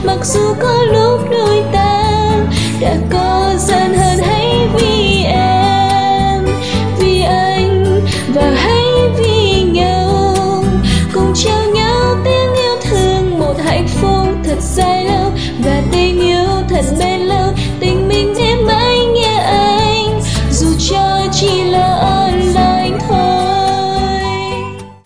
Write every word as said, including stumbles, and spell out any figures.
mặc dù có lúc đôi ta đã có gian hơn. Hãy vì em, vì anh và hãy vì nhau, cùng trao nhau tiếng yêu thương, một hạnh phúc thật dài lâu và tình yêu thật bền.